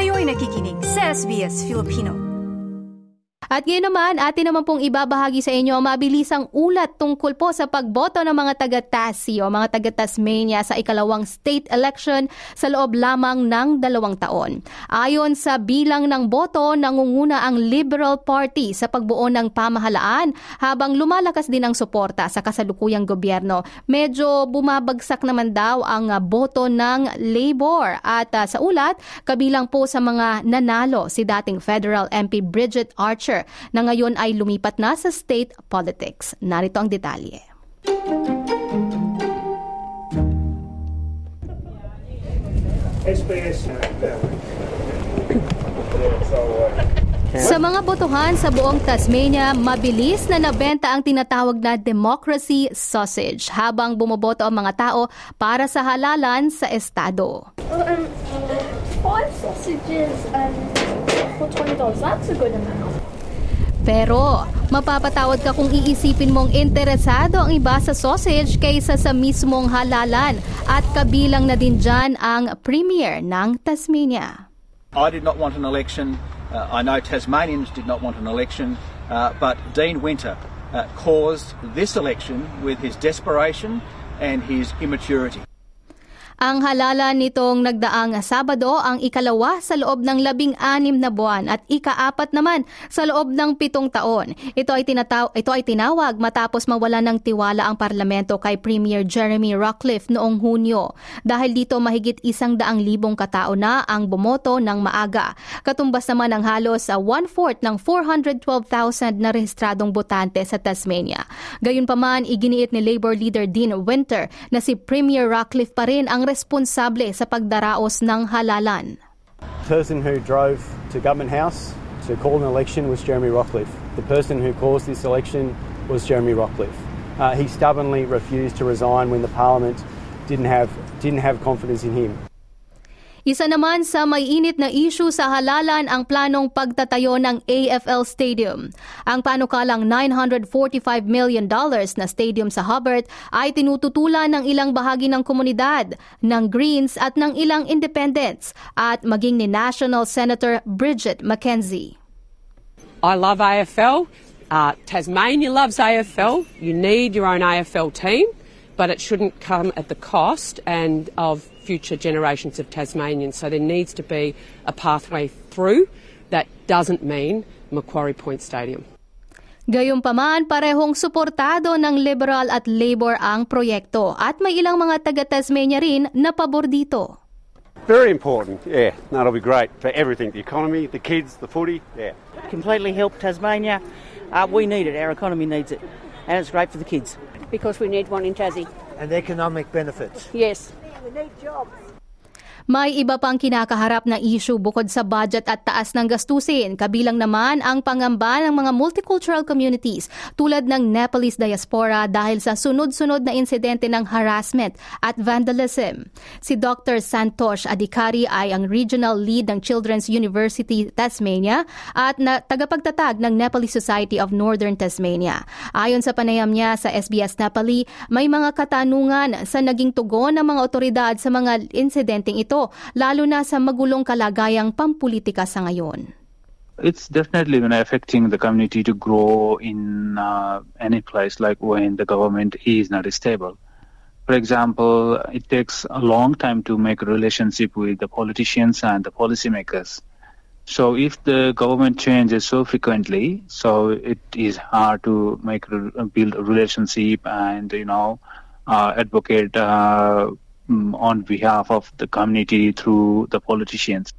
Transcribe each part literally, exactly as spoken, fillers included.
Kayo'y nakikinig sa S B S Filipino. At ngayon naman, atin naman pong ibabahagi sa inyo ang mabilisang ulat tungkol po sa pagboto ng mga taga-Tassie o mga taga-Tasmania sa ikalawang state election sa loob lamang ng dalawang taon. Ayon sa bilang ng boto, nangunguna ang Liberal Party sa pagbuo ng pamahalaan habang lumalakas din ang suporta sa kasalukuyang gobyerno. Medyo bumabagsak naman daw ang uh, boto ng Labor at uh, sa ulat, kabilang po sa mga nanalo si dating federal M P Bridget Archer na ngayon ay lumipat na sa state politics. Narito ang detalye. Sa mga botohan sa buong Tasmania, mabilis na nabenta ang tinatawag na democracy sausage habang bumoboto ang mga tao para sa halalan sa estado. Well, um, five sausages um, for twenty dollars, that's a good amount. Pero, mapapatawad ka kung iisipin mong interesado ang iba sa sausage kaysa sa mismong halalan at kabilang na din dyan ang Premier ng Tasmania. I did not want an election. Uh, I know Tasmanians did not want an election, uh, but Dean Winter uh, caused this election with his desperation and his immaturity. Ang halalan nitong nagdaang Sabado ang ikalawa sa loob ng labing-anim na buwan at ikaapat naman sa loob ng pitong taon. Ito ay, tinataw- ito ay tinawag matapos mawala ng tiwala ang parlamento kay Premier Jeremy Rockliff noong Hunyo. Dahil dito mahigit isang daang libong katao na ang bumoto ng maaga. Katumbas naman ang halos sa one-fourth ng four hundred twelve thousand na rehistradong botante sa Tasmania. Gayunpaman, iginiit ni Labor leader Dean Winter na si Premier Rockliff pa rin ang responsable sa pagdaraos ng halalan. The person who drove to Government House to call an election was Jeremy Rockliff. The person who caused this election was Jeremy Rockliff. Uh, he stubbornly refused to resign when the Parliament didn't have didn't have confidence in him. Isa naman sa may init na issue sa halalan ang planong pagtatayo ng A F L Stadium. Ang panukalang nine hundred forty-five million dollars na stadium sa Hobart ay tinututulan ng ilang bahagi ng komunidad, ng Greens at ng ilang independents at maging ni National Senator Bridget McKenzie. I love A F L. Uh, Tasmania loves A F L. You need your own A F L team, but it shouldn't come at the cost and of future generations of Tasmanians. So there needs to be a pathway through that doesn't mean Macquarie Point Stadium. Gayunpaman, parehong suportado ng Liberal at Labor ang proyekto at may ilang mga taga-Tasmania rin na pabor dito. Very important, yeah. That'll be great for everything, the economy, the kids, the footy, yeah. Completely help Tasmania. Uh, we need it, our economy needs it. And it's great for the kids. Because we need one in Tassie. And economic benefits. Yes. We need jobs. May iba pang kinakaharap na issue bukod sa budget at taas ng gastusin. Kabilang naman ang pangamba ng mga multicultural communities tulad ng Nepalese diaspora dahil sa sunod-sunod na insidente ng harassment at vandalism. Si Doctor Santosh Adhikari ay ang regional lead ng Children's University Tasmania at na tagapagtatag ng Nepalese Society of Northern Tasmania. Ayon sa panayam niya sa S B S Nepali, may mga katanungan sa naging tugon ng mga otoridad sa mga insidenteng ito, lalo na sa magulong kalagayang pampulitika sa ngayon. It's definitely been affecting the community to grow in uh, any place like when the government is not stable. For example, it takes a long time to make a relationship with the politicians and the policymakers. So if the government changes so frequently, so it is hard to make build a relationship and, you know, uh, advocate uh, on behalf of the community through the politicians.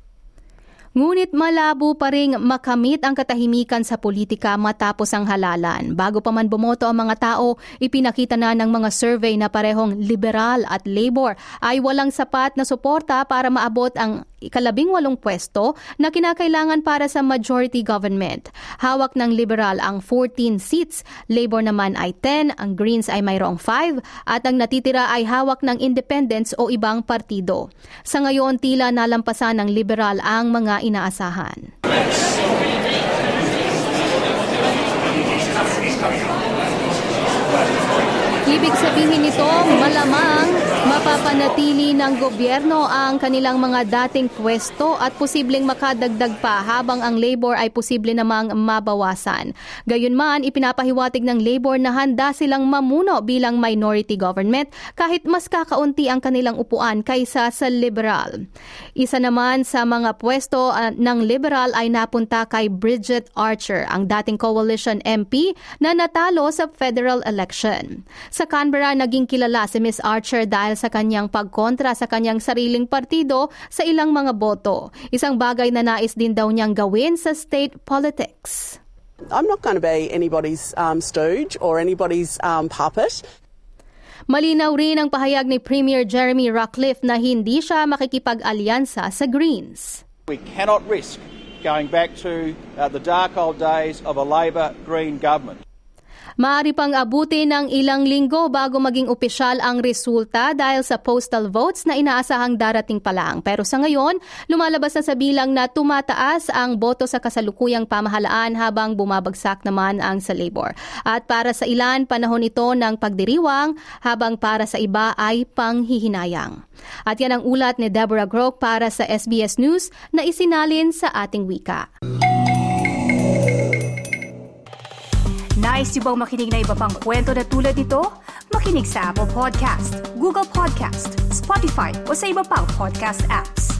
Ngunit malabo pa ring makamit ang katahimikan sa politika matapos ang halalan. Bago pa man bumoto ang mga tao, ipinakita na ng mga survey na parehong Liberal at Labor ay walang sapat na suporta para maabot ang ikalabing walong pwesto na kinakailangan para sa majority government. Hawak ng Liberal ang fourteen seats, Labor naman ay ten, ang Greens ay mayroong five, at ang natitira ay hawak ng Independents o ibang partido. Sa ngayon, tila nalampasan ng Liberal ang mga inaasahan. Ibig sabihin nito, malamang Mapapanatili ng gobyerno ang kanilang mga dating pwesto at posibleng makadagdag pa habang ang labor ay posible namang mabawasan. Gayunman, ipinapahiwatig ng labor na handa silang mamuno bilang minority government kahit mas kakaunti ang kanilang upuan kaysa sa liberal. Isa naman sa mga pwesto uh, ng liberal ay napunta kay Bridget Archer, ang dating coalition M P na natalo sa federal election. Sa Canberra, naging kilala si Miss Archer dahil sa kanyang pagkontra sa kanyang sariling partido sa ilang mga boto. Isang bagay na nais din daw niyang gawin sa state politics. I'm not going to be anybody's um, stooge or anybody's um, puppet. Malinaw rin ang pahayag ni Premier Jeremy Rockliff na hindi siya makikipag-alyansa sa Greens. We cannot risk going back to uh, the dark old days of a Labor-Green government. Maaari pang abutin ng ilang linggo bago maging opisyal ang resulta dahil sa postal votes na inaasahang darating pa lang. Pero sa ngayon, lumalabas na sa bilang na tumataas ang boto sa kasalukuyang pamahalaan habang bumabagsak naman ang sa Labor. At para sa ilan, panahon ito ng pagdiriwang habang para sa iba ay panghihinayang. At yan ang ulat ni Deborah Groke para sa S B S News na isinalin sa ating wika. Nice yung bang makinig na iba pang kwento na tulad ito? Makinig sa Apple Podcast, Google Podcast, Spotify o sa iba pang podcast apps.